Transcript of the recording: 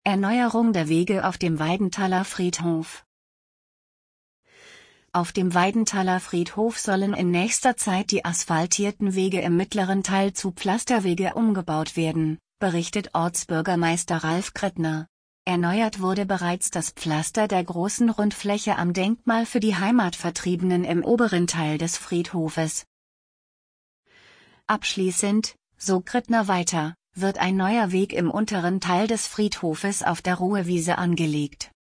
Erneuerung der Wege auf dem Weidenthaler Friedhof. Auf dem Weidenthaler Friedhof sollen in nächster Zeit die asphaltierten Wege im mittleren Teil zu Pflasterwege umgebaut werden, berichtet Ortsbürgermeister Ralf Krettner. Erneuert wurde bereits das Pflaster der großen Rundfläche am Denkmal für die Heimatvertriebenen im oberen Teil des Friedhofes. Abschließend, so Krettner weiter, wird ein neuer Weg im unteren Teil des Friedhofes auf der Ruhewiese angelegt.